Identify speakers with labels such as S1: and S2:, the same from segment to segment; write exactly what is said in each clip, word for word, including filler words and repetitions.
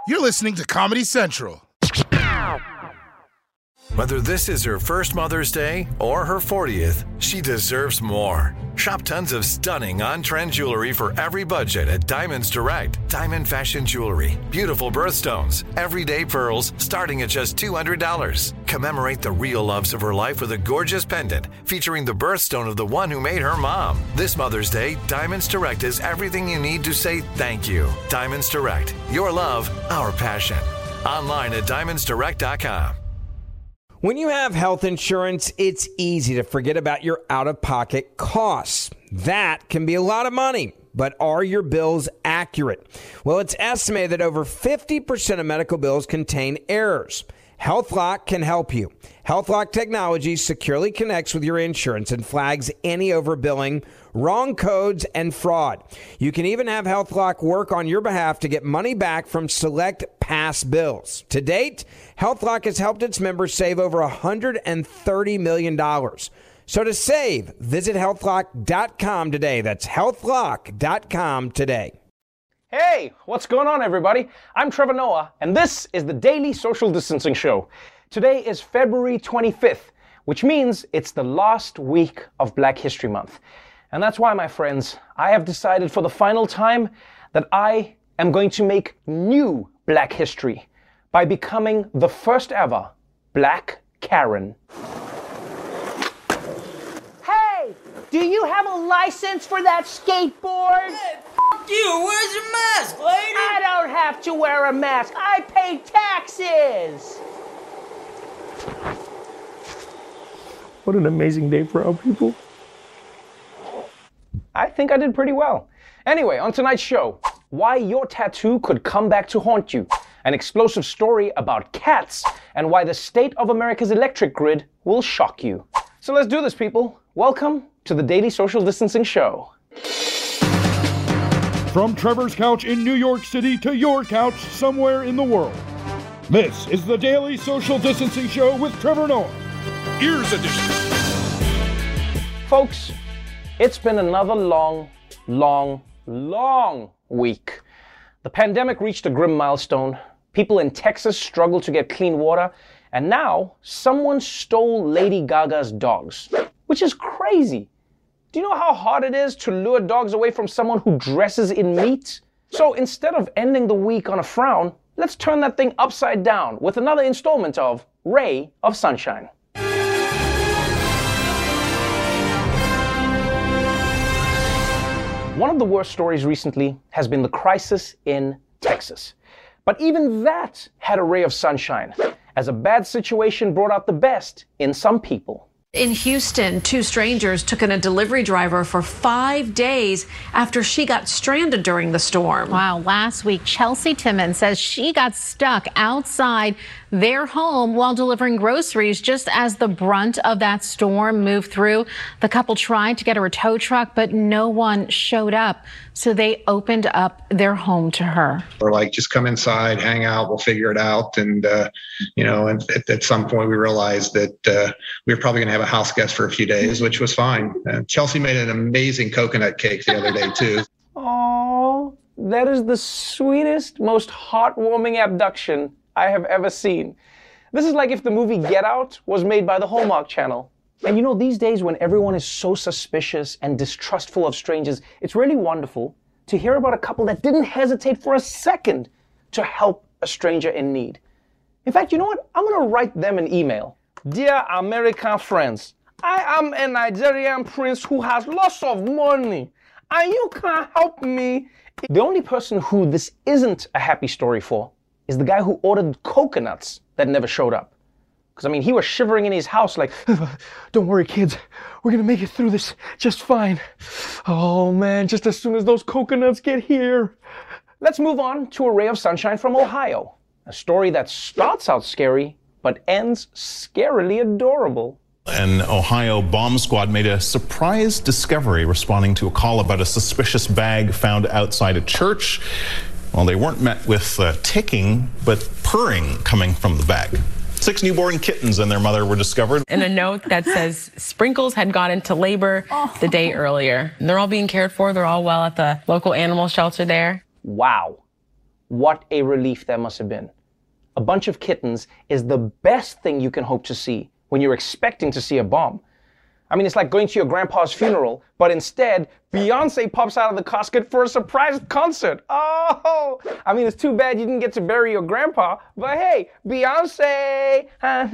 S1: You're listening to Comedy Central.
S2: Whether this is her first Mother's Day or her fortieth, she deserves more. Shop tons of stunning on-trend jewelry for every budget at Diamonds Direct. Diamond fashion jewelry, beautiful birthstones, everyday pearls starting at just two hundred dollars. Commemorate the real loves of her life with a gorgeous pendant featuring the birthstone of the one who made her mom. This Mother's Day, Diamonds Direct is everything you need to say thank you. Diamonds Direct, your love, our passion. Online at diamonds direct dot com.
S3: When you have health insurance, it's easy to forget about your out-of-pocket costs. That can be a lot of money, but are your bills accurate? Well, it's estimated that over fifty percent of medical bills contain errors. HealthLock can help you. HealthLock technology securely connects with your insurance and flags any overbilling, wrong codes, and fraud. You can even have HealthLock work on your behalf to get money back from select past bills. To date, HealthLock has helped its members save over one hundred thirty million dollars. So to save, visit health lock dot com today. That's health lock dot com today.
S4: Hey, what's going on, everybody? I'm Trevor Noah, and this is the Daily Social Distancing Show. Today is February twenty-fifth, which means it's the last week of Black History Month. And that's why, my friends, I have decided for the final time that I am going to make new Black history by becoming the first ever Black Karen.
S5: Hey, do you have a license for that skateboard?
S6: Hey, f*** you, where's your mask, lady?
S5: I don't have to wear a mask. I pay taxes.
S4: What an amazing day for our people. I think I did pretty well. Anyway, on tonight's show, why your tattoo could come back to haunt you, an explosive story about cats, and why the state of America's electric grid will shock you. So let's do this, people. Welcome to the Daily Social Distancing Show.
S7: From Trevor's couch in New York City to your couch somewhere in the world, this is the Daily Social Distancing Show with Trevor Noah. Ears Edition.
S4: Folks, it's been another long, long, long week. The pandemic reached a grim milestone. People in Texas struggled to get clean water, and now someone stole Lady Gaga's dogs, which is crazy. Do you know how hard it is to lure dogs away from someone who dresses in meat? So instead of ending the week on a frown, let's turn that thing upside down with another installment of Ray of Sunshine. One of the worst stories recently has been the crisis in Texas. But even that had a ray of sunshine, as a bad situation brought out the best in some people.
S8: In Houston, two strangers took in a delivery driver for five days after she got stranded during the storm.
S9: Wow, last week, Chelsea Timmons says she got stuck outside their home while delivering groceries just as the brunt of that storm moved through. The couple tried to get her a tow truck, but no one showed up. So they opened up their home to her.
S10: We're like, just come inside, hang out, we'll figure it out. And, uh, you know, and at, at some point we realized that uh, we were probably going to have a house guest for a few days, which was fine. Uh, Chelsea made an amazing coconut cake the other day, too.
S4: Oh, that is the sweetest, most heartwarming abduction I have ever seen. This is like if the movie Get Out was made by the Hallmark Channel. And you know, these days when everyone is so suspicious and distrustful of strangers, it's really wonderful to hear about a couple that didn't hesitate for a second to help a stranger in need. In fact, you know what? I'm gonna write them an email. Dear American friends, I am a Nigerian prince who has lots of money, and you can help me. The only person who this isn't a happy story for is the guy who ordered coconuts that never showed up. Because, I mean, he was shivering in his house like, don't worry, kids, we're going to make it through this just fine. Oh, man, just as soon as those coconuts get here. Let's move on to a ray of sunshine from Ohio. A story that starts out scary, but ends scarily adorable.
S11: An Ohio bomb squad made a surprise discovery responding to a call about a suspicious bag found outside a church. Well, they weren't met with uh, ticking, but purring coming from the bag. Six newborn kittens and their mother were discovered.
S12: And a note that says Sprinkles had gone into labor oh. the day earlier. And they're all being cared for. They're all well at the local animal shelter there.
S4: Wow. what a relief that must have been. A bunch of kittens is the best thing you can hope to see when you're expecting to see a bomb. I mean, it's like going to your grandpa's funeral, but instead, Beyonce pops out of the casket for a surprise concert. Oh, I mean, it's too bad you didn't get to bury your grandpa, but hey, Beyonce,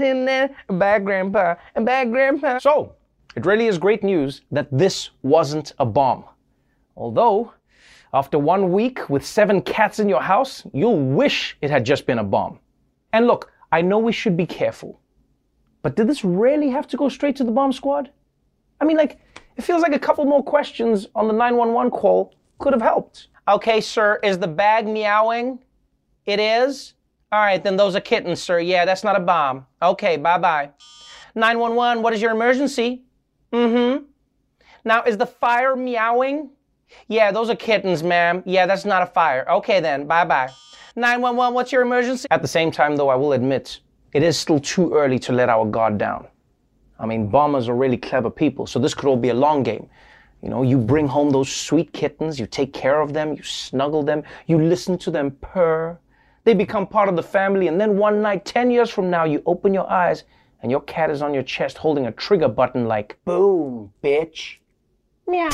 S4: bad grandpa, bad grandpa. So, it really is great news that this wasn't a bomb. Although, after one week with seven cats in your house, you'll wish it had just been a bomb. And look, I know we should be careful, but did this really have to go straight to the bomb squad? I mean, like, it feels like a couple more questions on the nine one one call could have helped. Okay, sir, is the bag meowing? It is? All right, then those are kittens, sir. Yeah, that's not a bomb. Okay, bye-bye. nine one one, what is your emergency? Mm-hmm. Now, is the fire meowing? Yeah, those are kittens, ma'am. Yeah, that's not a fire. Okay, then, bye-bye. nine one one, what's your emergency? At the same time, though, I will admit, it is still too early to let our guard down. I mean, bombers are really clever people, so this could all be a long game. You know, you bring home those sweet kittens, you take care of them, you snuggle them, you listen to them purr. They become part of the family, and then one night, ten years from now, you open your eyes, and your cat is on your chest holding a trigger button like, boom, bitch. Meow.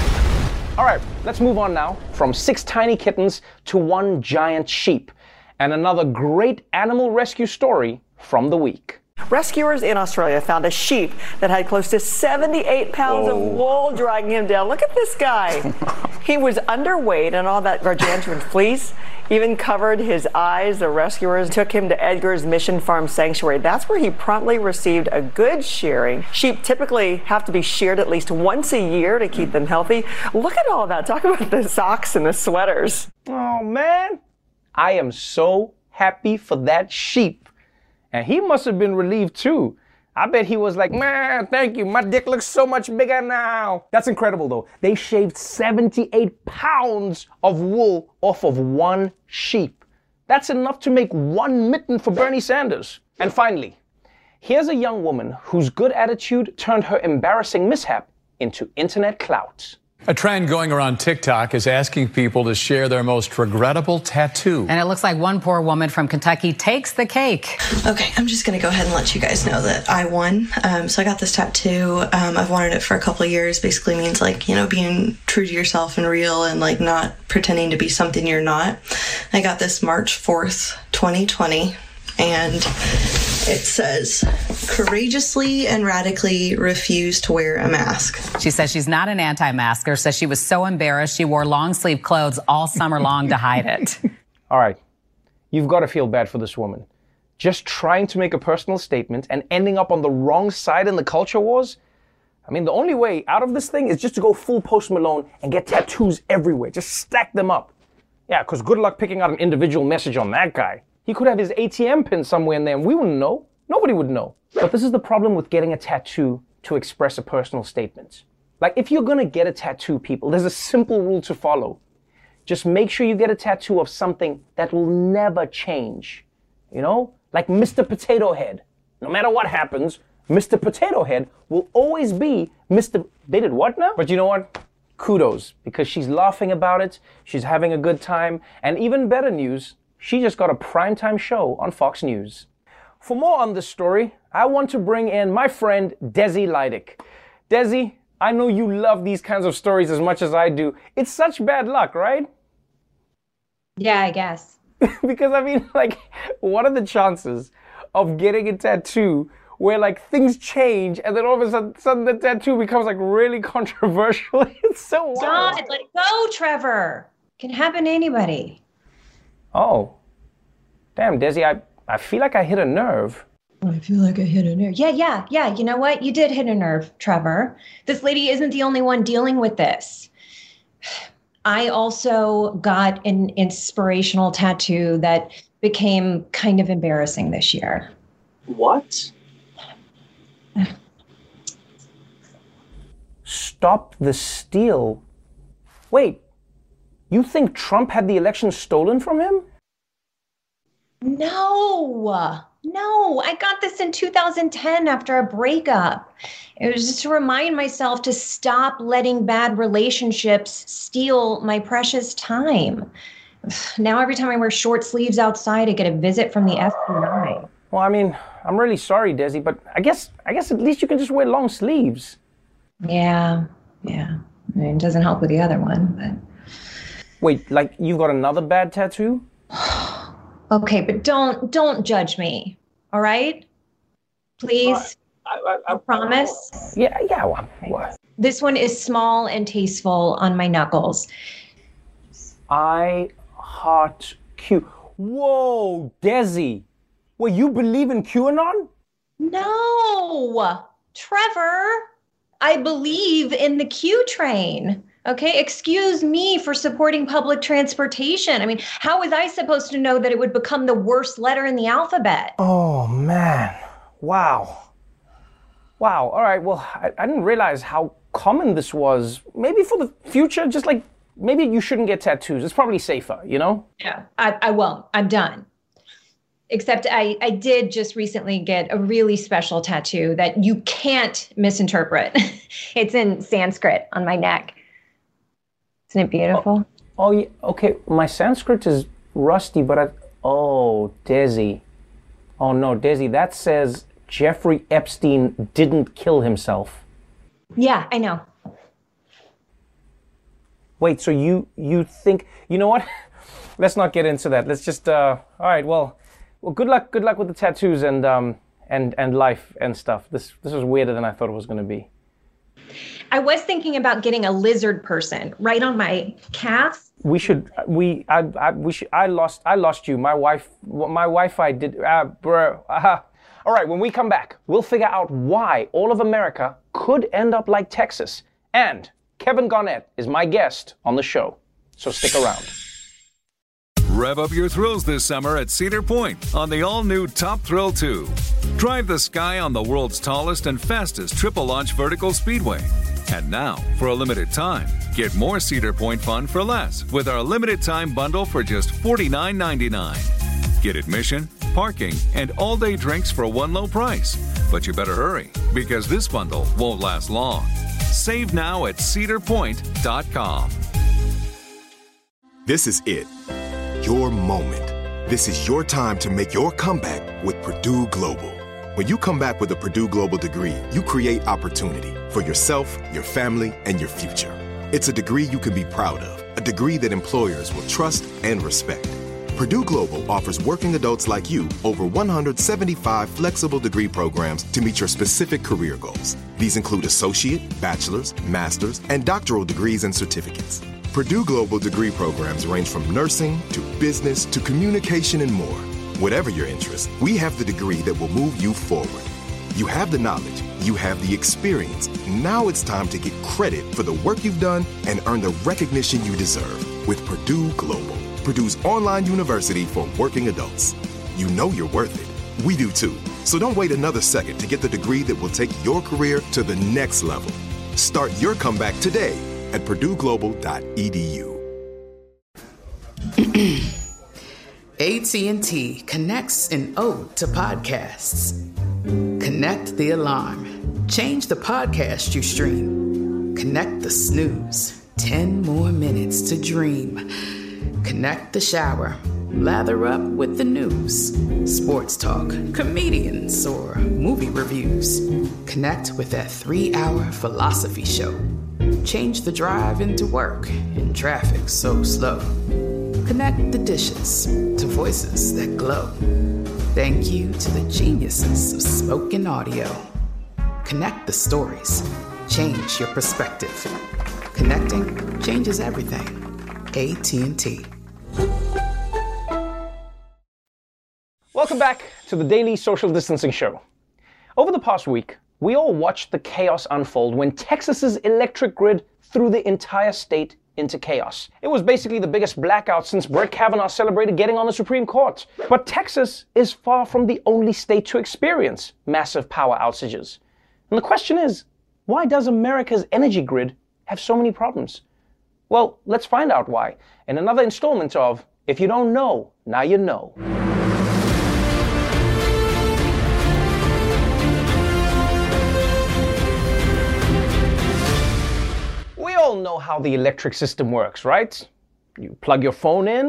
S4: All right, let's move on now from six tiny kittens to one giant sheep, and another great animal rescue story from the week.
S13: Rescuers in Australia found a sheep that had close to seventy-eight pounds Whoa. Of wool dragging him down. Look at this guy. He was underweight and all that gargantuan fleece even covered his eyes. The rescuers took him to Edgar's Mission Farm Sanctuary. That's where he promptly received a good shearing. Sheep typically have to be sheared at least once a year to keep them healthy. Look at all that. Talk about the socks and the sweaters.
S4: Oh, man. I am so happy for that sheep. And he must have been relieved too. I bet he was like, man, thank you. My dick looks so much bigger now. That's incredible though. They shaved seventy-eight pounds of wool off of one sheep. That's enough to make one mitten for Bernie Sanders. And finally, here's a young woman whose good attitude turned her embarrassing mishap into internet clout.
S14: A trend going around TikTok is asking people to share their most regrettable tattoo.
S15: And it looks like one poor woman from Kentucky takes the cake.
S16: Okay, I'm just going to go ahead and let you guys know that I won. Um, so I got this tattoo. Um, I've wanted it for a couple of years. Basically means like, you know, being true to yourself and real and like not pretending to be something you're not. I got this March fourth, twenty twenty. And it says, courageously and radically refuse to wear a mask.
S15: She says she's not an anti-masker, says she was so embarrassed she wore long-sleeve clothes all summer long to hide it.
S4: All right, you've got to feel bad for this woman. Just trying to make a personal statement and ending up on the wrong side in the culture wars? I mean, the only way out of this thing is just to go full Post Malone and get tattoos everywhere. Just stack them up. Yeah, because good luck picking out an individual message on that guy. He could have his A T M pin somewhere in there and we wouldn't know. Nobody would know. But this is the problem with getting a tattoo to express a personal statement. Like, if you're gonna get a tattoo, people, there's a simple rule to follow. Just make sure you get a tattoo of something that will never change. You know? Like Mister Potato Head. No matter what happens, Mister Potato Head will always be Mister They did what now? But you know what? Kudos, because she's laughing about it, she's having a good time, and even better news, she just got a primetime show on Fox News. For more on this story, I want to bring in my friend Desi Leidick. Desi, I know you love these kinds of stories as much as I do. It's such bad luck, right?
S17: Yeah, I guess.
S4: Because I mean, like, what are the chances of getting a tattoo where like things change and then all of a sudden, sudden the tattoo becomes like really controversial? It's so wild.
S17: God, let it go, Trevor. It can happen to anybody.
S4: Oh, damn, Desi, I, I feel like I hit a nerve.
S17: I feel like I hit a nerve. Yeah, yeah, yeah. You know what? You did hit a nerve, Trevor. This lady isn't the only one dealing with this. I also got an inspirational tattoo that became kind of embarrassing this year.
S4: What? Stop the steal. Wait. You think Trump had the election stolen from him?
S17: No, no, I got this in two thousand ten after a breakup. It was just to remind myself to stop letting bad relationships steal my precious time. Now every time I wear short sleeves outside, I get a visit from the F B I.
S4: Well, I mean, I'm really sorry, Desi, but I guess I guess at least you can just wear long sleeves.
S17: Yeah, yeah. I mean, it doesn't help with the other one, but...
S4: Wait, like you've got another bad tattoo?
S17: Okay, but don't don't judge me, all right? Please.
S4: I, I, I,
S17: I promise.
S4: Yeah, yeah. Well, what?
S17: This one is small and tasteful on my knuckles.
S4: I heart Q. Whoa, Desi. Well, you believe in QAnon?
S17: No, Trevor. I believe in the Q train. Okay, excuse me for supporting public transportation. I mean, how was I supposed to know that it would become the worst letter in the alphabet?
S4: Oh, man. Wow. Wow. All right. Well, I, I didn't realize how common this was. Maybe for the future, just like, maybe you shouldn't get tattoos. It's probably safer, you know?
S17: Yeah, I, I won't. I'm done. Except I, I did just recently get a really special tattoo that you can't misinterpret. It's in Sanskrit on my neck. Isn't it beautiful?
S4: Oh, oh yeah. Okay. My Sanskrit is rusty, but I... Oh, Desi. Oh, no, Desi, that says Jeffrey Epstein didn't kill himself.
S17: Yeah, I know.
S4: Wait, so you you think... You know what? Let's not get into that. Let's just... Uh, all right, well... Well, good luck good luck with the tattoos and um and, and life and stuff. This This was weirder than I thought it was going to be.
S17: I was thinking about getting a lizard person right on my calf.
S4: We should. We. I. I we should. I lost. I lost you. My wife. My Wi-Fi did. Uh, bro. Uh, all right. When we come back, we'll figure out why all of America could end up like Texas. And Kevin Garnett is my guest on the show. So stick around.
S18: Rev up your thrills this summer at Cedar Point on the all-new Top Thrill two. Drive the sky on the world's tallest and fastest triple-launch vertical speedway. And now, for a limited time, get more Cedar Point fun for less with our limited-time bundle for just forty-nine ninety-nine. Get admission, parking, and all-day drinks for one low price. But you better hurry, because this bundle won't last long. Save now at cedar point dot com.
S19: This is it. Your moment. This is your time to make your comeback with Purdue Global. When you come back with a Purdue Global degree, you create opportunity for yourself, your family, and your future. It's a degree you can be proud of, a degree that employers will trust and respect. Purdue Global offers working adults like you over one hundred seventy-five flexible degree programs to meet your specific career goals. These include associate, bachelor's, master's, and doctoral degrees and certificates. Purdue Global degree programs range from nursing to business to communication and more. Whatever your interest, we have the degree that will move you forward. You have the knowledge, you have the experience. Now it's time to get credit for the work you've done and earn the recognition you deserve with Purdue Global, Purdue's online university for working adults. You know you're worth it. We do too. So don't wait another second to get the degree that will take your career to the next level. Start your comeback today at purdue global dot e d u.
S20: A T and T connects an ode to podcasts. Connect the alarm. Change the podcast you stream. Connect the snooze. Ten more minutes to dream. Connect the shower. Lather up with the news. Sports talk, comedians, or movie reviews. Connect with that three-hour philosophy show. Change the drive into work in traffic so slow. Connect the dishes to voices that glow. Thank you to the geniuses of spoken audio. Connect the stories. Change your perspective. Connecting changes everything. A T and T.
S4: Welcome back to the Daily Social Distancing Show. Over the past week, we all watched the chaos unfold when Texas's electric grid threw the entire state into chaos. It was basically the biggest blackout since Brett Kavanaugh celebrated getting on the Supreme Court. But Texas is far from the only state to experience massive power outages. And the question is, why does America's energy grid have so many problems? Well, let's find out why in another installment of If You Don't Know, Now You Know. We all know how the electric system works, right? You plug your phone in,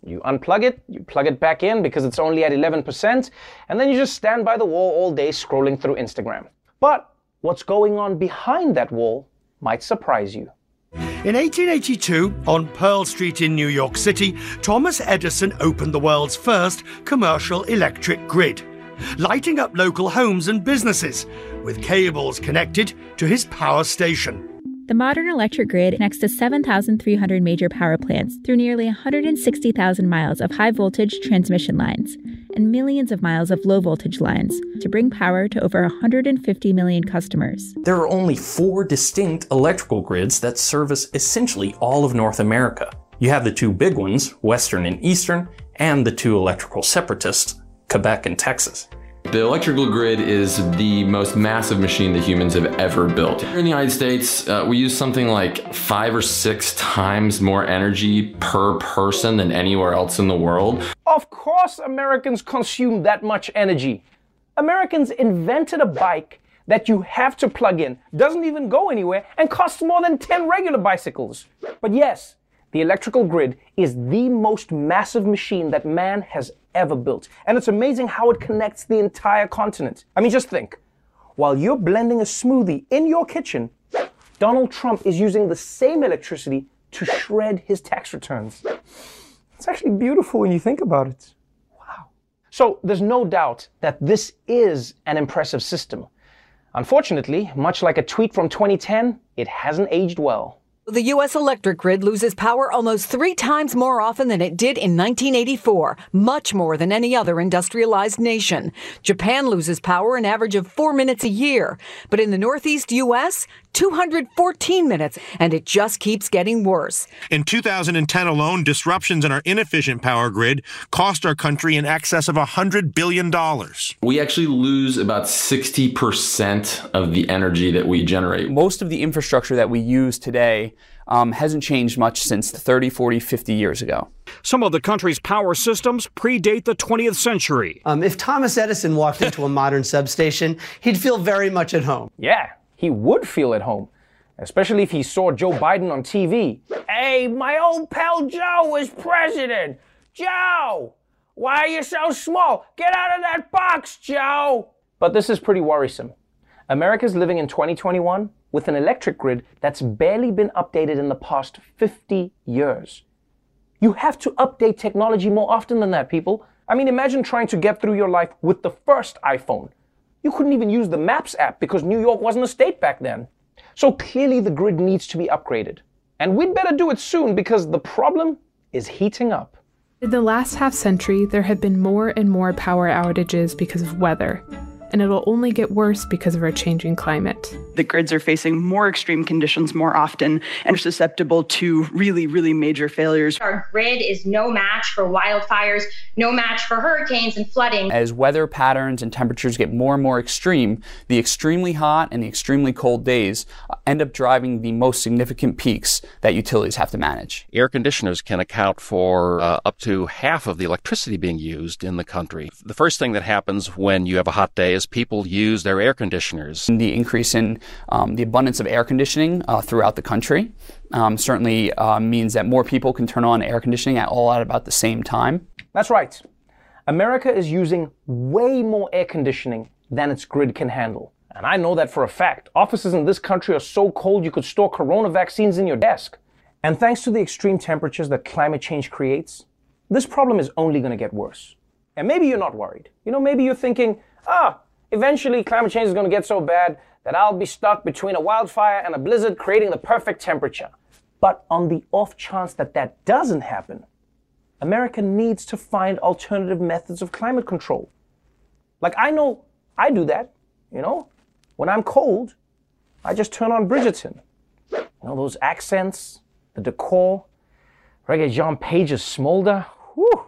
S4: You unplug it, you plug it back in because it's only at eleven percent, and then you just stand by the wall all day scrolling through Instagram. But what's going on behind that wall might surprise you.
S21: In eighteen eighty-two, on Pearl Street in New York City, Thomas Edison opened the world's first commercial electric grid, lighting up local homes and businesses with cables connected to his power station.
S22: The modern electric grid connects to seven thousand three hundred major power plants through nearly one hundred sixty thousand miles of high-voltage transmission lines and millions of miles of low-voltage lines to bring power to over one hundred fifty million customers.
S23: There are only four distinct electrical grids that service essentially all of North America. You have the two big ones, Western and Eastern, and the two electrical separatists, Quebec and Texas.
S24: The electrical grid is the most massive machine that humans have ever built. Here in the United States, uh, we use something like five or six times more energy per person than anywhere else in the world.
S4: Of course Americans consume that much energy. Americans invented a bike that you have to plug in, doesn't even go anywhere, and costs more than ten regular bicycles. But yes, the electrical grid is the most massive machine that man has ever built. And it's amazing how it connects the entire continent. I mean, just think. While you're blending a smoothie in your kitchen, Donald Trump is using the same electricity to shred his tax returns. It's actually beautiful when you think about it. Wow. So there's no doubt that this is an impressive system. Unfortunately, much like a tweet from twenty ten, it hasn't aged well.
S25: The U S electric grid loses power almost three times more often than it did in nineteen eighty-four, much more than any other industrialized nation. Japan loses power an average of four minutes a year, but in the Northeast U S, two hundred fourteen minutes, and it just keeps getting worse.
S26: In two thousand ten alone, disruptions in our inefficient power grid cost our country in excess of one hundred billion dollars.
S24: We actually lose about sixty percent of the energy that we generate.
S27: Most of the infrastructure that we use today um, hasn't changed much since thirty, forty, fifty years ago.
S7: Some of the country's power systems predate the twentieth century.
S28: Um, if Thomas Edison walked into a modern substation, he'd feel very much at home.
S4: Yeah, he would feel at home, especially if he saw Joe Biden on T V. Hey, my old pal Joe was president. Joe, why are you so small? Get out of that box, Joe. But this is pretty worrisome. America's living in twenty twenty-one with an electric grid that's barely been updated in the past fifty years. You have to update technology more often than that, people. I mean, imagine trying to get through your life with the first iPhone. You couldn't even use the Maps app because New York wasn't a state back then. So clearly the grid needs to be upgraded. And we'd better do it soon because the problem is heating up.
S12: In the last half century, there have been more and more power outages because of weather. And it'll only get worse because of our changing climate.
S29: The grids are facing more extreme conditions more often and are susceptible to really, really major failures.
S30: Our grid is no match for wildfires, no match for hurricanes and flooding.
S27: As weather patterns and temperatures get more and more extreme, the extremely hot and the extremely cold days end up driving the most significant peaks that utilities have to manage.
S31: Air conditioners can account for uh, up to half of the electricity being used in the country. The first thing that happens when you have a hot day is people use their air conditioners.
S27: The increase in um, the abundance of air conditioning uh, throughout the country um, certainly uh, means that more people can turn on air conditioning at all at about the same time.
S4: That's right. America is using way more air conditioning than its grid can handle. And I know that for a fact. Offices in this country are so cold you could store corona vaccines in your desk. And thanks to the extreme temperatures that climate change creates, this problem is only going to get worse. And maybe you're not worried. You know, maybe you're thinking, ah, eventually climate change is going to get so bad that I'll be stuck between a wildfire and a blizzard creating the perfect temperature. But on the off chance that that doesn't happen, America needs to find alternative methods of climate control. Like I know I do that, you know. When I'm cold, I just turn on Bridgerton. You know, those accents, the decor, Reggae-John Page's smolder. Whew,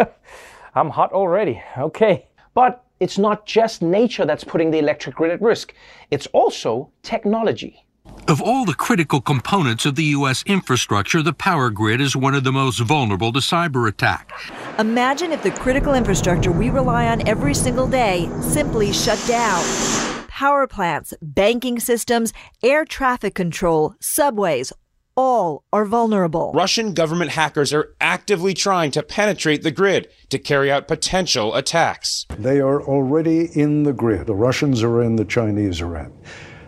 S4: I'm hot already, okay. But it's not just nature that's putting the electric grid at risk. It's also technology.
S32: Of all the critical components of the U S infrastructure, the power grid is one of the most vulnerable to cyber attack.
S33: Imagine if the critical infrastructure we rely on every single day simply shut down. Power plants, banking systems, air traffic control, subways, All are vulnerable.
S26: Russian government hackers are actively trying to penetrate the grid to carry out potential attacks.
S1: They are already in the grid. The Russians are in, the Chinese are in.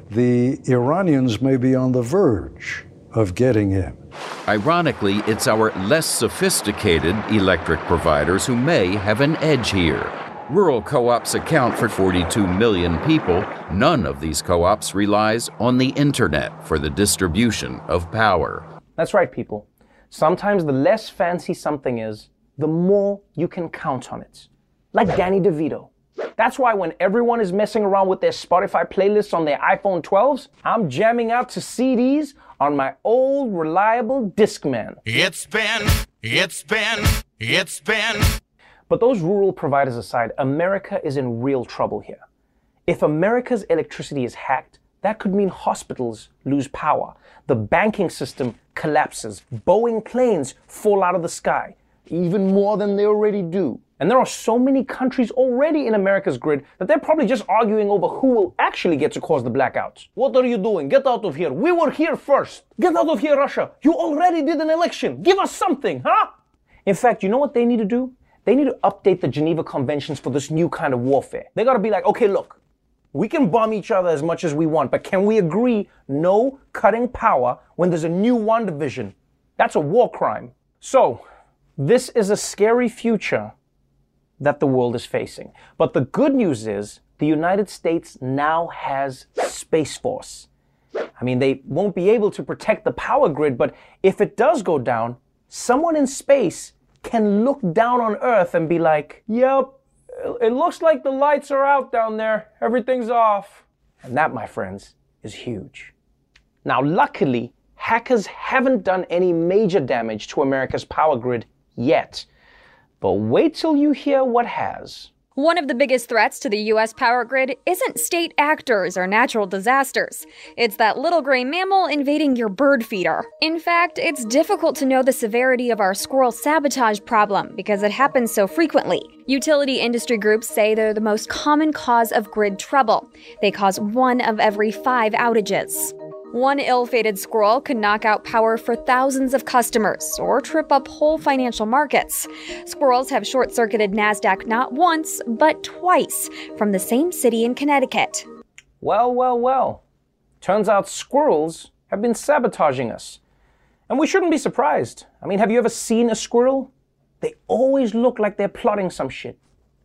S1: The Iranians may be on the verge of getting in.
S2: Ironically, it's our less sophisticated electric providers who may have an edge here. Rural co-ops account for forty-two million people. None of these co-ops relies on the internet for the distribution of power.
S4: That's right, people. Sometimes the less fancy something is, the more you can count on it. Like Danny DeVito. That's why when everyone is messing around with their Spotify playlists on their iPhone twelves, I'm jamming out to C Ds on my old, reliable Discman.
S3: It's been, it's been, it's been...
S4: But those rural providers aside, America is in real trouble here. If America's electricity is hacked, that could mean hospitals lose power, the banking system collapses, Boeing planes fall out of the sky, even more than they already do. And there are so many countries already in America's grid that they're probably just arguing over who will actually get to cause the blackouts. What are you doing? Get out of here. We were here first. Get out of here, Russia. You already did an election. Give us something, huh? In fact, you know what they need to do? They need to update the Geneva Conventions for this new kind of warfare. They gotta be like, okay, look, we can bomb each other as much as we want, but can we agree no cutting power when there's a new one division? That's a war crime. So, this is a scary future that the world is facing. But the good news is the United States now has Space Force. I mean, they won't be able to protect the power grid, but if it does go down, someone in space can look down on Earth and be like, yep, it looks like the lights are out down there. Everything's off. And that, my friends, is huge. Now, luckily, hackers haven't done any major damage to America's power grid yet. But wait till you hear what has.
S5: One of the biggest threats to the U S power grid isn't state actors or natural disasters. It's that little gray mammal invading your bird feeder. In fact, it's difficult to know the severity of our squirrel sabotage problem because it happens so frequently. Utility industry groups say they're the most common cause of grid trouble. They cause one of every five outages. One ill-fated squirrel could knock out power for thousands of customers or trip up whole financial markets. Squirrels have short-circuited NASDAQ not once, but twice from the same city in Connecticut.
S4: Well, well, well. Turns out squirrels have been sabotaging us. And we shouldn't be surprised. I mean, have you ever seen a squirrel? They always look like they're plotting some shit.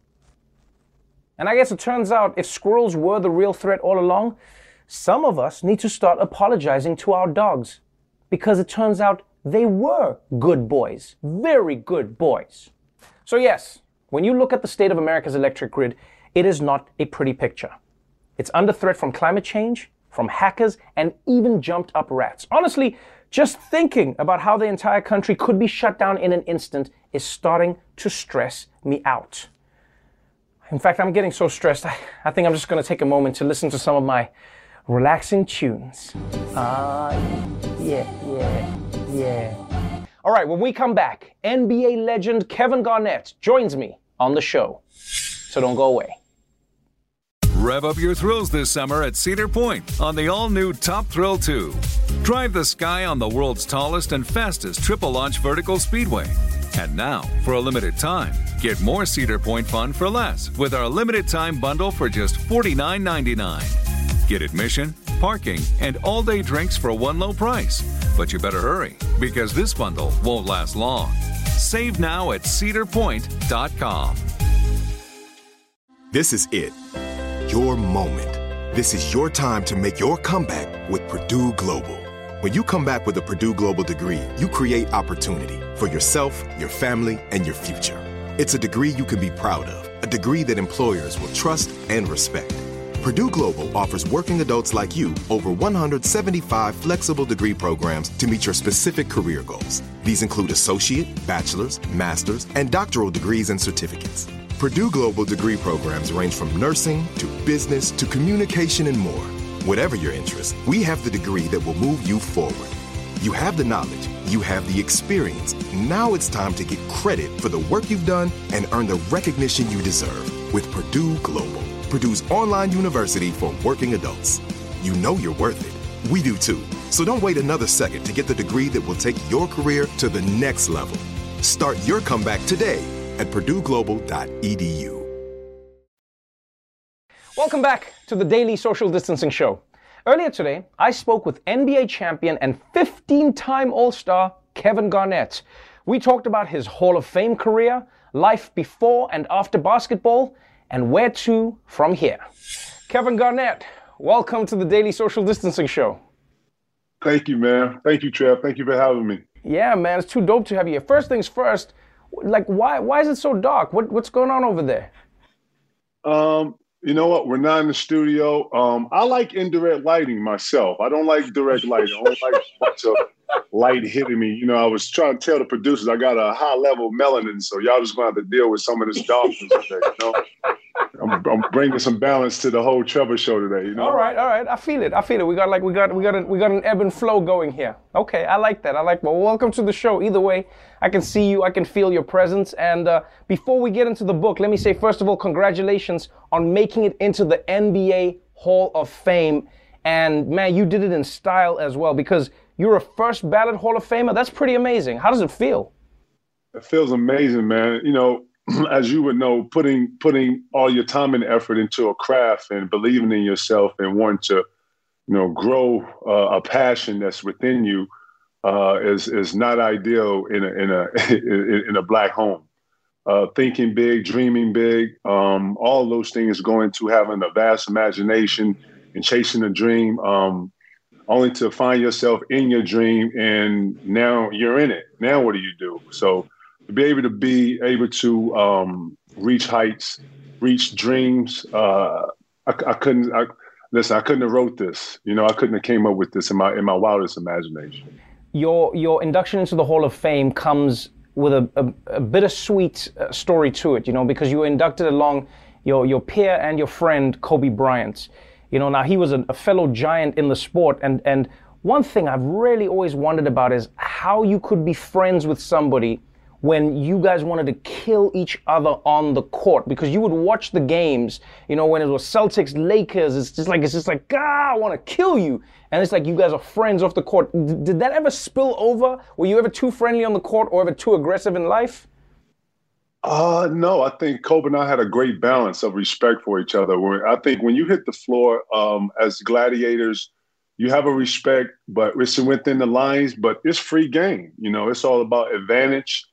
S4: And I guess it turns out if squirrels were the real threat all along, some of us need to start apologizing to our dogs, because it turns out they were good boys, very good boys. So yes, when you look at the state of America's electric grid, it is not a pretty picture. It's under threat from climate change, from hackers, and even jumped up rats. Honestly, just thinking about how the entire country could be shut down in an instant is starting to stress me out. In fact, I'm getting so stressed, I, I think I'm just going to take a moment to listen to some of my relaxing tunes. Ah, uh, yeah, yeah, yeah. All right, when we come back, N B A legend Kevin Garnett joins me on the show. So don't go away.
S18: Rev up your thrills this summer at Cedar Point on the all-new Top Thrill two. Drive the sky on the world's tallest and fastest triple-launch vertical speedway. And now, for a limited time, get more Cedar Point fun for less with our limited-time bundle for just forty-nine ninety-nine. Get admission, parking, and all-day drinks for one low price. But you better hurry, because this bundle won't last long. Save now at cedar point dot com.
S19: This is it. Your moment. This is your time to make your comeback with Purdue Global. When you come back with a Purdue Global degree, you create opportunity for yourself, your family, and your future. It's a degree you can be proud of, a degree that employers will trust and respect. Purdue Global offers working adults like you over one hundred seventy-five flexible degree programs to meet your specific career goals. These include associate, bachelor's, master's, and doctoral degrees and certificates. Purdue Global degree programs range from nursing to business to communication and more. Whatever your interest, we have the degree that will move you forward. You have the knowledge, you have the experience. Now it's time to get credit for the work you've done and earn the recognition you deserve with Purdue Global. Purdue's online university for working adults. You know you're worth it. We do too. So don't wait another second to get the degree that will take your career to the next level. Start your comeback today at purdue global dot e d u.
S4: Welcome back to the Daily Social Distancing Show. Earlier today, I spoke with N B A champion and fifteen-time All-Star Kevin Garnett. We talked about his Hall of Fame career, life before and after basketball, and where to from here. Kevin Garnett, welcome to the Daily Social Distancing Show.
S6: Thank you, man. Thank you, Trev. Thank you for having me.
S4: Yeah, man, it's too dope to have you here. First things first, like, why why is it so dark? What What's going on over there?
S6: Um, you know what? We're not in the studio. Um, I like indirect lighting myself. I don't like direct lighting. I don't like a bunch of light hitting me. You know, I was trying to tell the producers I got a high level of melanin, so y'all just gonna have to deal with some of this darkness today. You know, I'm, I'm bringing some balance to the whole Trevor show today. You know.
S4: All right, all right. I feel it. I feel it. We got like we got we got a, we got an ebb and flow going here. Okay, I like that. I like. Well, welcome to the show. Either way, I can see you. I can feel your presence. And uh, before we get into the book, let me say first of all, congratulations on making it into the N B A Hall of Fame. And man, you did it in style as well, because you're a first ballot Hall of Famer. That's pretty amazing. How does it feel?
S6: It feels amazing, man. You know, as you would know, putting putting all your time and effort into a craft and believing in yourself and wanting to, you know, grow uh, a passion that's within you uh, is is not ideal in a in a in a black home. Uh, thinking big, dreaming big, um, all those things go into having a vast imagination and chasing a dream. Um, only to find yourself in your dream, and now you're in it. Now what do you do? So to be able to be able to um, reach heights, reach dreams, uh, I, I couldn't. I, listen, I couldn't have wrote this. You know, I couldn't have came up with this in my in my wildest imagination.
S4: Your your induction into the Hall of Fame comes with a, a, a bittersweet uh, story to it. You know, because you were inducted along your your peer and your friend Kobe Bryant. You know, now he was a, a fellow giant in the sport, and, and one thing I've really always wondered about is how you could be friends with somebody when you guys wanted to kill each other on the court, because you would watch the games, you know, when it was Celtics, Lakers, it's just like, it's just like, ah, I want to kill you. And it's like you guys are friends off the court. D- did that ever spill over? Were you ever too friendly on the court or ever too aggressive in life?
S6: Uh, no, I think Kobe and I had a great balance of respect for each other. I think when you hit the floor um, as gladiators, you have a respect, but it's within the lines, but it's free game. You know, it's all about advantage.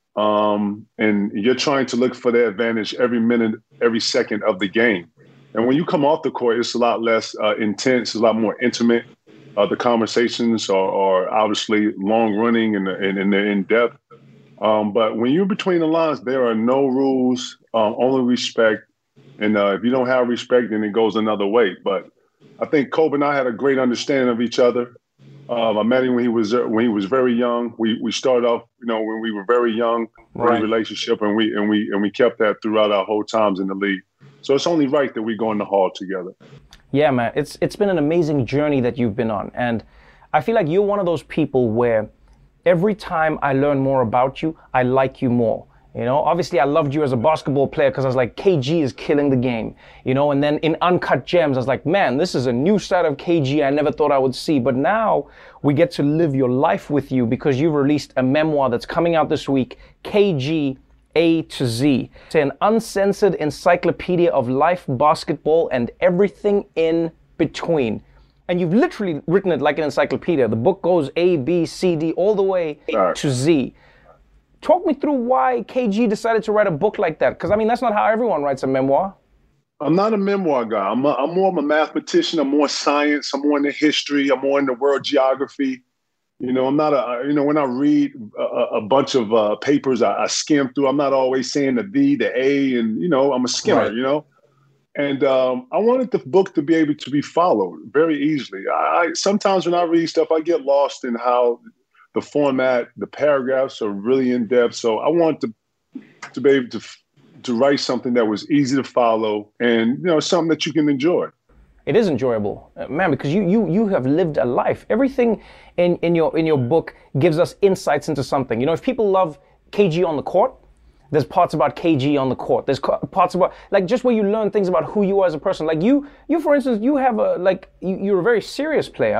S6: Um, and you're trying to look for that advantage every minute, every second of the game. And when you come off the court, it's a lot less uh, intense, it's a lot more intimate. Uh, the conversations are, are obviously long running and, and, and they're in depth. Um, but when you're between the lines, there are no rules, um, only respect. And uh, if you don't have respect, then it goes another way. But I think Kobe and I had a great understanding of each other. Um, I met him when he was when he was very young. We we started off, you know, when we were very young, right. relationship, and we and we and we kept that throughout our whole times in the league. So it's only right that we go in the hall together.
S4: Yeah, man, it's it's been an amazing journey that you've been on, and I feel like you're one of those people where every time I learn more about you, I like you more. You know, obviously I loved you as a basketball player because I was like, K G is killing the game, you know, and then in Uncut Gems, I was like, man, this is a new side of K G I never thought I would see. But now we get to live your life with you because you've released a memoir that's coming out this week, K G A to Z. It's an uncensored encyclopedia of life, basketball, and everything in between. And you've literally written it like an encyclopedia. The book goes A, B, C, D, all the way right. to Z. Talk me through why K G decided to write a book like that. Because, I mean, that's not how everyone writes a memoir.
S6: I'm not a memoir guy. I'm, a, I'm more of a mathematician. I'm more science. I'm more into history. I'm more into world geography. You know, I'm not a, you know, when I read a, a bunch of uh, papers, I, I skim through. I'm not always saying the V, the A, and, you know, I'm a skimmer, right. you know. And um, I wanted the book to be able to be followed very easily. I, sometimes when I read stuff, I get lost in how the format, the paragraphs are really in depth. So I want to to be able to to write something that was easy to follow and, you know, something that you can enjoy.
S4: It is enjoyable, uh, man, because you you you have lived a life. Everything in, in your in your book gives us insights into something. You know, if people love K G on the court, there's parts about K G on the court. There's parts about, like, just where you learn things about who you are as a person. Like you, you for instance, you have a, like, you, you're a very serious player,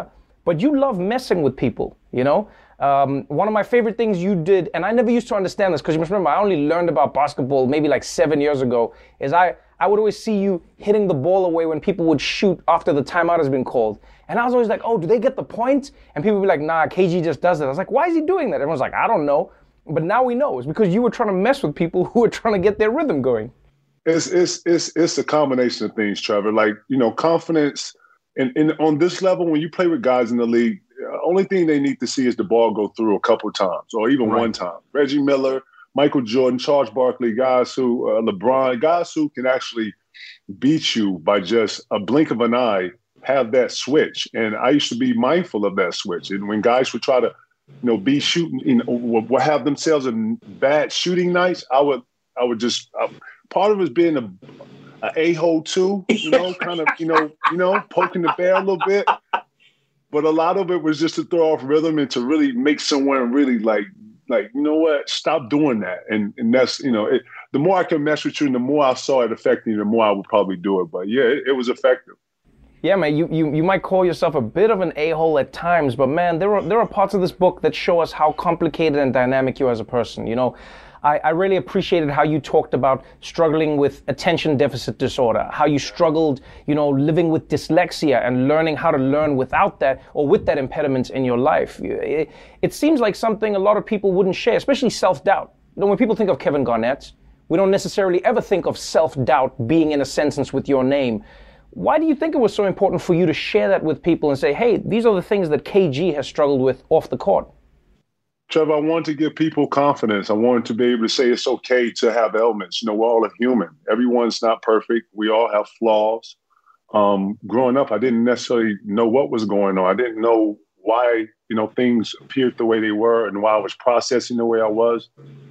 S4: but you love messing with people, you know? Um, one of my favorite things you did, and I never used to understand this, because you must remember, I only learned about basketball maybe like seven years ago, is I, I would always see you hitting the ball away when people would shoot after the timeout has been called. And I was always like, oh, do they get the point? And people would be like, nah, K G just does it. I was like, why is he doing that? Everyone's like, I don't know. But now we know. It's because you were trying to mess with people who were trying to get their rhythm going.
S6: It's it's it's it's a combination of things, Trevor. Like, you know, confidence, and, and on this level, when you play with guys in the league, the only thing they need to see is the ball go through a couple times, or even right. one time. Reggie Miller, Michael Jordan, Charles Barkley, guys who, uh, LeBron, guys who can actually beat you by just a blink of an eye, have that switch. And I used to be mindful of that switch. And when guys would try to, you know, be shooting, you know, will have themselves in bad shooting nights, I would, I would just, I, part of it is being a, a a-hole too, you know, kind of, you know, you know, poking the bear a little bit. But a lot of it was just to throw off rhythm and to really make someone really like, like, you know what, stop doing that. And and that's, you know, it, the more I could mess with you and the more I saw it affecting you, the more I would probably do it. But yeah, it, it was effective.
S4: Yeah, man, you, you, you might call yourself a bit of an a-hole at times, but man, there are there are parts of this book that show us how complicated and dynamic you are as a person. You know, I, I really appreciated how you talked about struggling with attention deficit disorder, how you struggled, you know, living with dyslexia and learning how to learn without that or with that impediment in your life. It, it seems like something a lot of people wouldn't share, especially self-doubt. You know, when people think of Kevin Garnett, we don't necessarily ever think of self-doubt being in a sentence with your name. Why do you think it was so important for you to share that with people and say, hey, these are the things that K G has struggled with off the court?
S6: Trevor, I wanted to give people confidence. I wanted to be able to say it's okay to have ailments. You know, we're all a human. Everyone's not perfect. We all have flaws. Um, growing up, I didn't necessarily know what was going on. I didn't know why, you know, things appeared the way they were and why I was processing the way I was.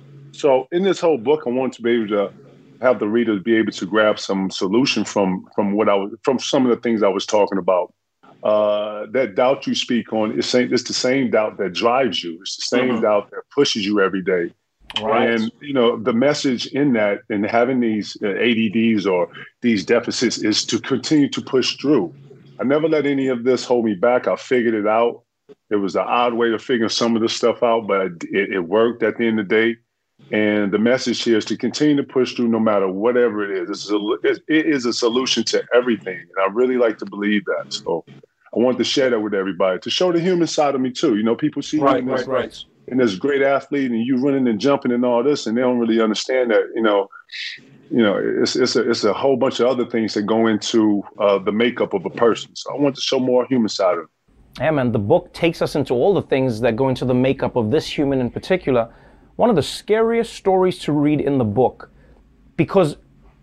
S6: So in this whole book, I wanted to be able to have the reader be able to grab some solution from from what I was from some of the things I was talking about. Uh, that doubt you speak on is it's the same doubt that drives you. It's the same mm-hmm. doubt that pushes you every day. Right. And you know the message in that and having these uh, A D Ds or these deficits is to continue to push through. I never let any of this hold me back. I figured it out. It was an odd way to figure some of this stuff out, but it, it worked at the end of the day. And the message here is to continue to push through no matter whatever it is. This is a, it is a solution to everything. And I really like to believe that. So I want to share that with everybody, to show the human side of me too. You know, people see
S4: right,
S6: you
S4: right, right.
S6: and this great athlete and you running and jumping and all this, and they don't really understand that, you know, you know, it's it's a, it's a whole bunch of other things that go into uh, the makeup of a person. So I want to show more human side of it.
S4: Yeah, man, the book takes us into all the things that go into the makeup of this human in particular. One of the scariest stories to read in the book, because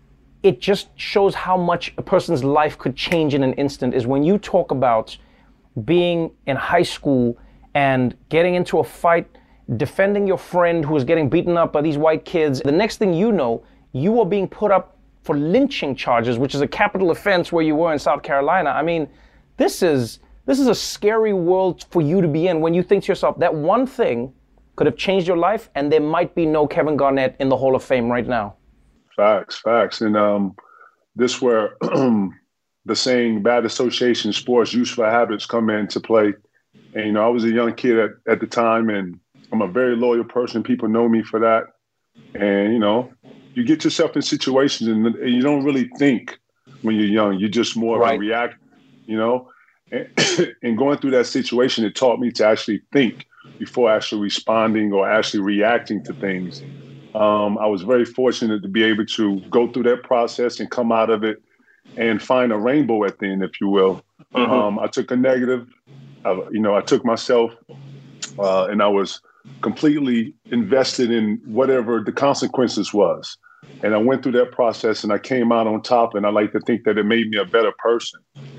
S4: it just shows how much a person's life could change in an instant, is when you talk about being in high school and getting into a fight, defending your friend who was getting beaten up by these white kids. The next thing you know, you are being put up for lynching charges, which is a capital offense where you were in South Carolina. I mean, this is this is a scary world for you to be in when you think to yourself, that one thing could have changed your life, and there might be no Kevin Garnett in the Hall of Fame right now.
S6: Facts, facts. And um, this where the saying bad association sports, useful habits come into play. And, you know, I was a young kid at, at the time, and I'm a very loyal person. People know me for that. And, you know, you get yourself in situations and, and you don't really think when you're young. You're just more right. of a react, you know. And, and going through that situation, it taught me to actually think before actually responding or actually reacting to things. Um, I was very fortunate to be able to go through that process and come out of it and find a rainbow at the end, if you will. Mm-hmm. Um, I took a negative, I, you know, I took myself uh, and I was completely invested in whatever the consequences was. And I went through that process and I came out on top, and I like to think that it made me a better person.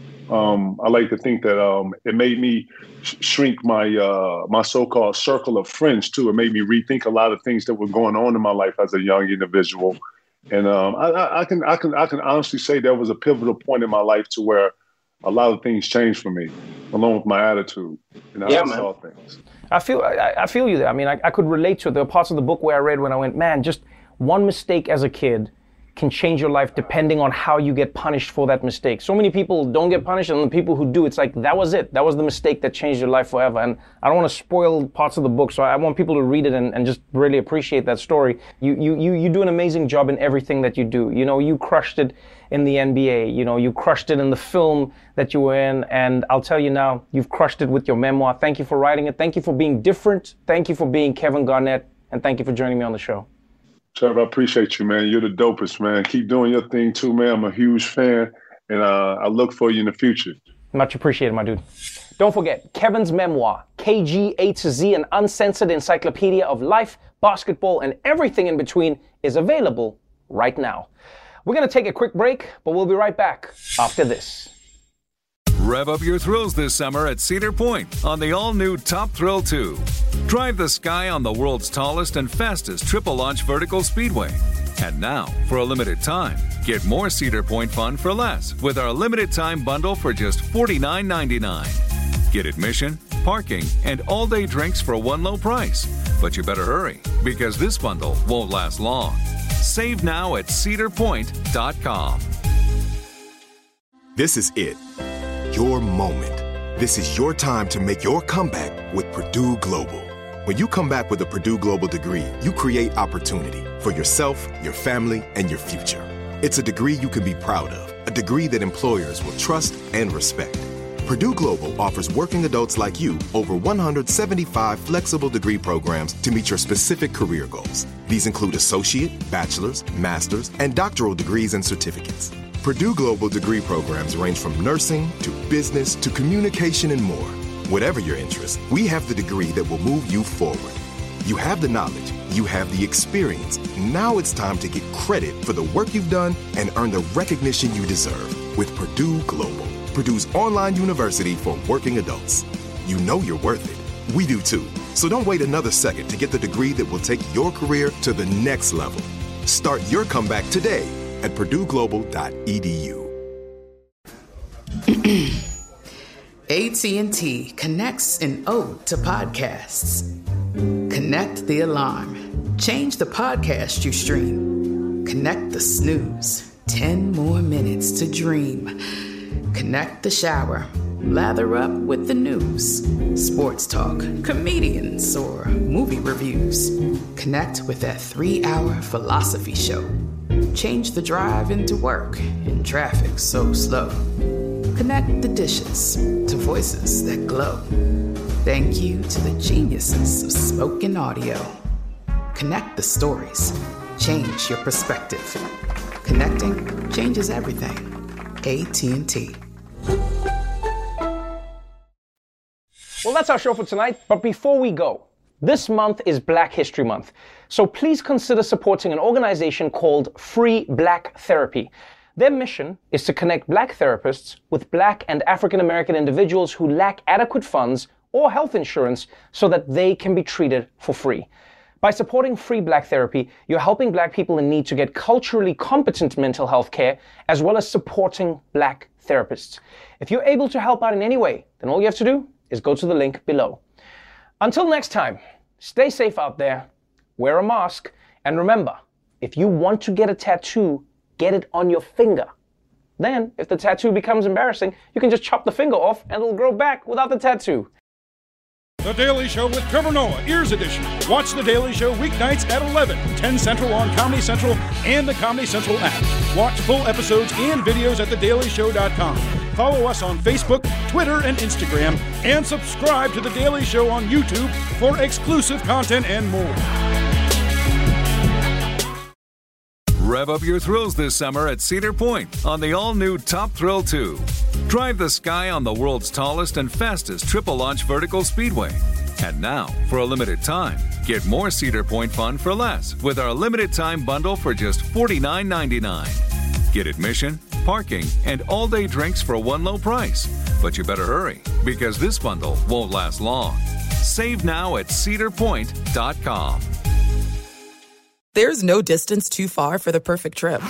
S6: Um, I like to think that um, it made me sh- shrink my uh, my so-called circle of friends too. It made me rethink a lot of things that were going on in my life as a young individual. And um, I, I, I can I can I can honestly say there was a pivotal point in my life to where a lot of things changed for me, along with my attitude and how
S4: yeah,
S6: I
S4: man.
S6: saw things.
S4: I feel I, I feel you there. I mean, I, I could relate to it. There were parts of the book where I read when I went, man, just one mistake as a kid can change your life depending on how you get punished for that mistake. So many people don't get punished, and the people who do, it's like, that was it. That was the mistake that changed your life forever. And I don't want to spoil parts of the book, so I want people to read it and, and just really appreciate that story. You, you, you, you do an amazing job in everything that you do. You know, you crushed it in the N B A. You know, you crushed it in the film that you were in. And I'll tell you now, you've crushed it with your memoir. Thank you for writing it. Thank you for being different. Thank you for being Kevin Garnett. And thank you for joining me on the show.
S6: Trevor, I appreciate you, man. You're the dopest, man. Keep doing your thing too, man. I'm a huge fan, and uh, I look for you in the future.
S4: Much appreciated, my dude. Don't forget, Kevin's memoir, K G A to Z, an uncensored encyclopedia of life, basketball, and everything in between, is available right now. We're going to take a quick break, but we'll be right back after this.
S18: Rev up your thrills this summer at Cedar Point on the all-new Top Thrill two. Drive the sky on the world's tallest and fastest triple-launch vertical speedway. And now, for a limited time, get more Cedar Point fun for less with our limited-time bundle for just forty-nine ninety-nine. Get admission, parking, and all-day drinks for one low price. But you better hurry, because this bundle won't last long. Save now at cedar point dot com.
S19: This is it. Your moment. This is your time to make your comeback with Purdue Global. When you come back with a Purdue Global degree, you create opportunity for yourself, your family, and your future. It's a degree you can be proud of, a degree that employers will trust and respect. Purdue Global offers working adults like you over one hundred seventy-five flexible degree programs to meet your specific career goals. These include associate, bachelor's, master's, and doctoral degrees and certificates. Purdue Global degree programs range from nursing to business to communication and more. Whatever your interest, we have the degree that will move you forward. You have the knowledge, you have the experience. Now it's time to get credit for the work you've done and earn the recognition you deserve with Purdue Global, Purdue's online university for working adults. You know you're worth it. We do too. So don't wait another second to get the degree that will take your career to the next level. Start your comeback today at purdue global dot e d u.
S8: A T and T connects an ode to podcasts. Connect the alarm. Change the podcast you stream. Connect the snooze. Ten more minutes to dream. Connect the shower. Lather up with the news. Sports talk, comedians, or movie reviews. Connect with that three-hour philosophy show. Change the drive into work in traffic so slow. Connect the dishes to voices that glow. Thank you to the geniuses of spoken audio. Connect the stories. Change your perspective. Connecting changes everything. A T and T.
S4: Well, that's our show for tonight. But before we go, this month is Black History Month. So please consider supporting an organization called Free Black Therapy. Their mission is to connect Black therapists with Black and African American individuals who lack adequate funds or health insurance so that they can be treated for free. By supporting Free Black Therapy, you're helping Black people in need to get culturally competent mental health care, as well as supporting Black therapists. If you're able to help out in any way, then all you have to do is go to the link below. Until next time, stay safe out there, wear a mask, and remember, if you want to get a tattoo, get it on your finger. Then, if the tattoo becomes embarrassing, you can just chop the finger off and it'll grow back without the tattoo.
S7: The Daily Show with Trevor Noah, Ears Edition. Watch The Daily Show weeknights at eleven, ten Central on Comedy Central and the Comedy Central app. Watch full episodes and videos at the daily show dot com. Follow us on Facebook, Twitter, and Instagram, and subscribe to The Daily Show on YouTube for exclusive content and more.
S18: Rev up your thrills this summer at Cedar Point on the all-new Top Thrill two. Drive the sky on the world's tallest and fastest triple-launch vertical speedway. And now, for a limited time, get more Cedar Point fun for less with our limited-time bundle for just forty-nine ninety-nine. Get admission, parking, and all-day drinks for one low price. But you better hurry, because this bundle won't last long. Save now at cedar point dot com.
S9: There's no distance too far for the perfect trip.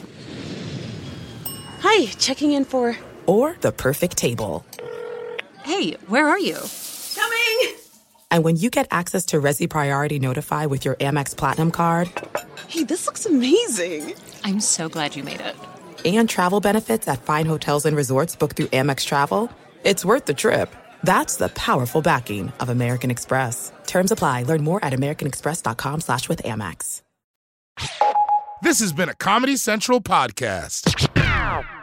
S10: Hi, checking in for...
S9: Or the perfect table.
S10: Hey, where are you?
S9: Coming! And when you get access to Resi Priority Notify with your Amex Platinum card...
S10: Hey, this looks amazing. I'm so glad you made it.
S9: And travel benefits at fine hotels and resorts booked through Amex Travel. It's worth the trip. That's the powerful backing of American Express. Terms apply. Learn more at americanexpress.com slash with Amex.
S11: This has been a Comedy Central podcast.